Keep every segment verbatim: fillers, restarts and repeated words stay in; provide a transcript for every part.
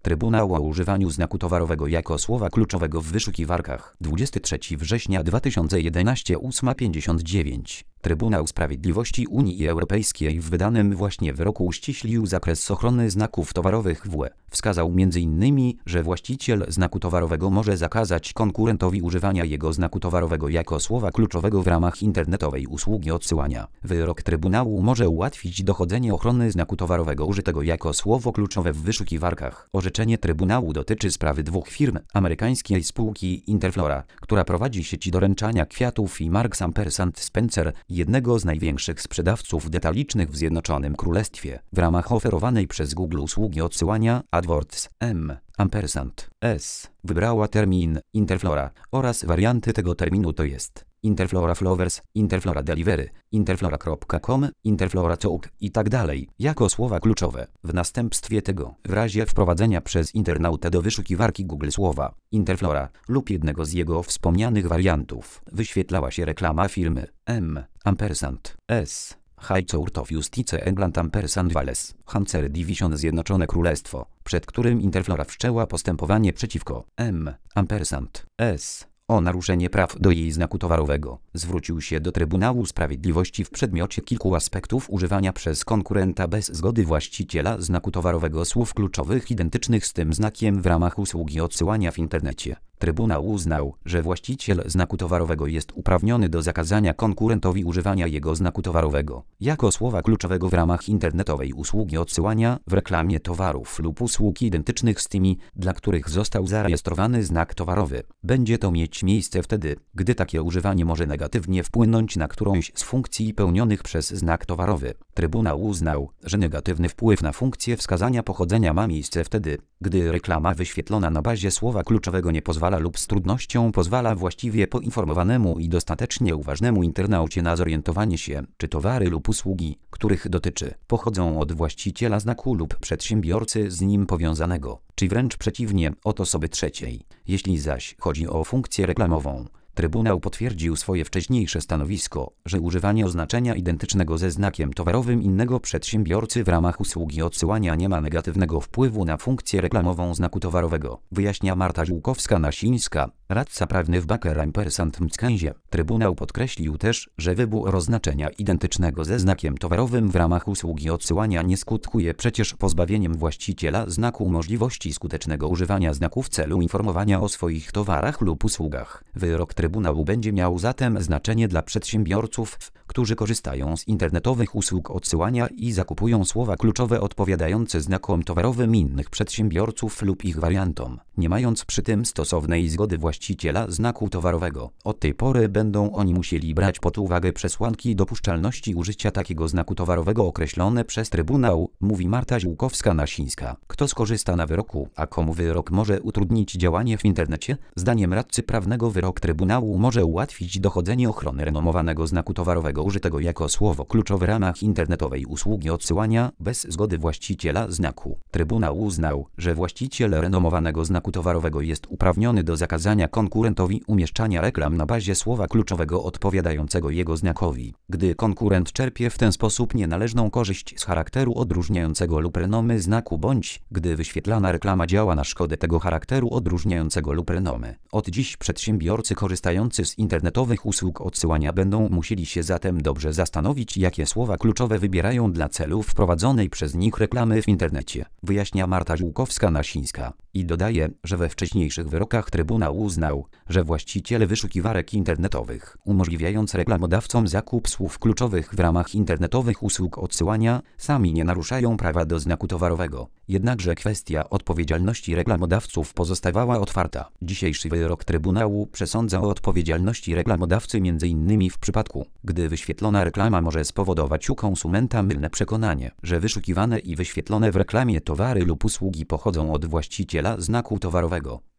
Trybunał o używaniu znaku towarowego jako słowa kluczowego w wyszukiwarkach. dwudziestego trzeciego września dwa tysiące jedenastego ósma pięćdziesiąt dziewięć. Trybunał Sprawiedliwości Unii Europejskiej w wydanym właśnie wyroku uściślił zakres ochrony znaków towarowych w U E. Wskazał między innymi, że właściciel znaku towarowego może zakazać konkurentowi używania jego znaku towarowego jako słowa kluczowego w ramach internetowej usługi odsyłania. Wyrok Trybunału może ułatwić dochodzenie ochrony znaku towarowego użytego jako słowo kluczowe w wyszukiwarkach. Orzeczenie Trybunału dotyczy sprawy dwóch firm, amerykańskiej spółki Interflora, która prowadzi sieci doręczania kwiatów, i Marks and Spencer, jednego z największych sprzedawców detalicznych w Zjednoczonym Królestwie. W ramach oferowanej przez Google usługi odsyłania AdWords M. Ampersand S. wybrała termin Interflora oraz warianty tego terminu, to jest Interflora Flowers, Interflora Delivery, Interflora kropka com, Interflora Talk i tak dalej, jako słowa kluczowe. W następstwie tego, w razie wprowadzenia przez internautę do wyszukiwarki Google słowa Interflora lub jednego z jego wspomnianych wariantów, wyświetlała się reklama firmy M. Ampersand S. High Court of Justice England Ampersand Wales, Hampshire Division Zjednoczone Królestwo, przed którym Interflora wszczęła postępowanie przeciwko M. Ampersand S. o naruszenie praw do jej znaku towarowego. Zwrócił się do Trybunału Sprawiedliwości w przedmiocie kilku aspektów używania przez konkurenta bez zgody właściciela znaku towarowego słów kluczowych identycznych z tym znakiem w ramach usługi odsyłania w internecie. Trybunał uznał, że właściciel znaku towarowego jest uprawniony do zakazania konkurentowi używania jego znaku towarowego jako słowa kluczowego w ramach internetowej usługi odsyłania w reklamie towarów lub usług identycznych z tymi, dla których został zarejestrowany znak towarowy. Będzie to mieć miejsce wtedy, gdy takie używanie może negatywnie wpłynąć na którąś z funkcji pełnionych przez znak towarowy. Trybunał uznał, że negatywny wpływ na funkcję wskazania pochodzenia ma miejsce wtedy, gdy reklama wyświetlona na bazie słowa kluczowego nie pozwala lub z trudnością pozwala właściwie poinformowanemu i dostatecznie uważnemu internaucie na zorientowanie się, czy towary lub usługi, których dotyczy, pochodzą od właściciela znaku lub przedsiębiorcy z nim powiązanego, czy wręcz przeciwnie, od osoby trzeciej. Jeśli zaś chodzi o funkcję reklamową, Trybunał potwierdził swoje wcześniejsze stanowisko, że używanie oznaczenia identycznego ze znakiem towarowym innego przedsiębiorcy w ramach usługi odsyłania nie ma negatywnego wpływu na funkcję reklamową znaku towarowego, wyjaśnia Marta Żółkowska-Nasińska, radca prawny w Baker Ampersand Mckenzie. Trybunał podkreślił też, że wybór oznaczenia identycznego ze znakiem towarowym w ramach usługi odsyłania nie skutkuje przecież pozbawieniem właściciela znaku możliwości skutecznego używania znaku w celu informowania o swoich towarach lub usługach. Wyrok Trybunału będzie miał zatem znaczenie dla przedsiębiorców, którzy korzystają z internetowych usług odsyłania i zakupują słowa kluczowe odpowiadające znakom towarowym innych przedsiębiorców lub ich wariantom, nie mając przy tym stosownej zgody właściciela znaku towarowego. Od tej pory będą oni musieli brać pod uwagę przesłanki dopuszczalności użycia takiego znaku towarowego określone przez Trybunał, mówi Marta Żółkowska-Nasińska. Kto skorzysta na wyroku, a komu wyrok może utrudnić działanie w internecie? Zdaniem radcy prawnego wyrok Trybunału może ułatwić dochodzenie ochrony renomowanego znaku towarowego użytego jako słowo kluczowe w ramach internetowej usługi odsyłania bez zgody właściciela znaku. Trybunał uznał, że właściciel renomowanego znaku towarowego jest uprawniony do zakazania konkurentowi umieszczania reklam na bazie słowa kluczowego odpowiadającego jego znakowi, gdy konkurent czerpie w ten sposób nienależną korzyść z charakteru odróżniającego lub renomy znaku, bądź gdy wyświetlana reklama działa na szkodę tego charakteru odróżniającego lub renomy. Od dziś przedsiębiorcy korzystający z internetowych usług odsyłania będą musieli się zatem dobrze zastanowić, jakie słowa kluczowe wybierają dla celów wprowadzonej przez nich reklamy w internecie, wyjaśnia Marta Żółkowska-Nasińska. I dodaje, że we wcześniejszych wyrokach Trybunał uznał, że właściciele wyszukiwarek internetowych, umożliwiając reklamodawcom zakup słów kluczowych w ramach internetowych usług odsyłania, sami nie naruszają prawa do znaku towarowego. Jednakże kwestia odpowiedzialności reklamodawców pozostawała otwarta. Dzisiejszy wyrok Trybunału przesądza o odpowiedzialności reklamodawcy między innymi w przypadku, gdy wyświetlona reklama może spowodować u konsumenta mylne przekonanie, że wyszukiwane i wyświetlone w reklamie towary lub usługi pochodzą od właściciela znaku towarowego.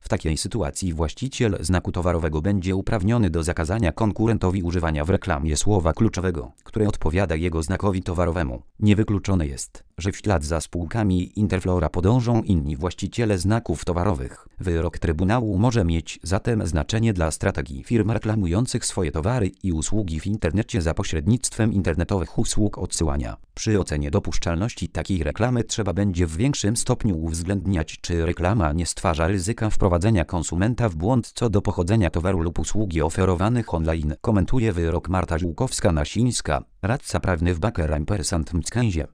W takiej sytuacji właściciel znaku towarowego będzie uprawniony do zakazania konkurentowi używania w reklamie słowa kluczowego, które odpowiada jego znakowi towarowemu. Niewykluczone jest, że w ślad za spółkami Interflora podążą inni właściciele znaków towarowych. Wyrok Trybunału może mieć zatem znaczenie dla strategii firm reklamujących swoje towary i usługi w internecie za pośrednictwem internetowych usług odsyłania. Przy ocenie dopuszczalności takiej reklamy trzeba będzie w większym stopniu uwzględniać, czy reklama nie stwarza ryzyka wprowadzenia konsumenta w błąd co do pochodzenia towaru lub usługi oferowanych online. Komentuje wyrok Marta Żółkowska-Nasińska, radca prawny w Baker Ampersand Mckenzie.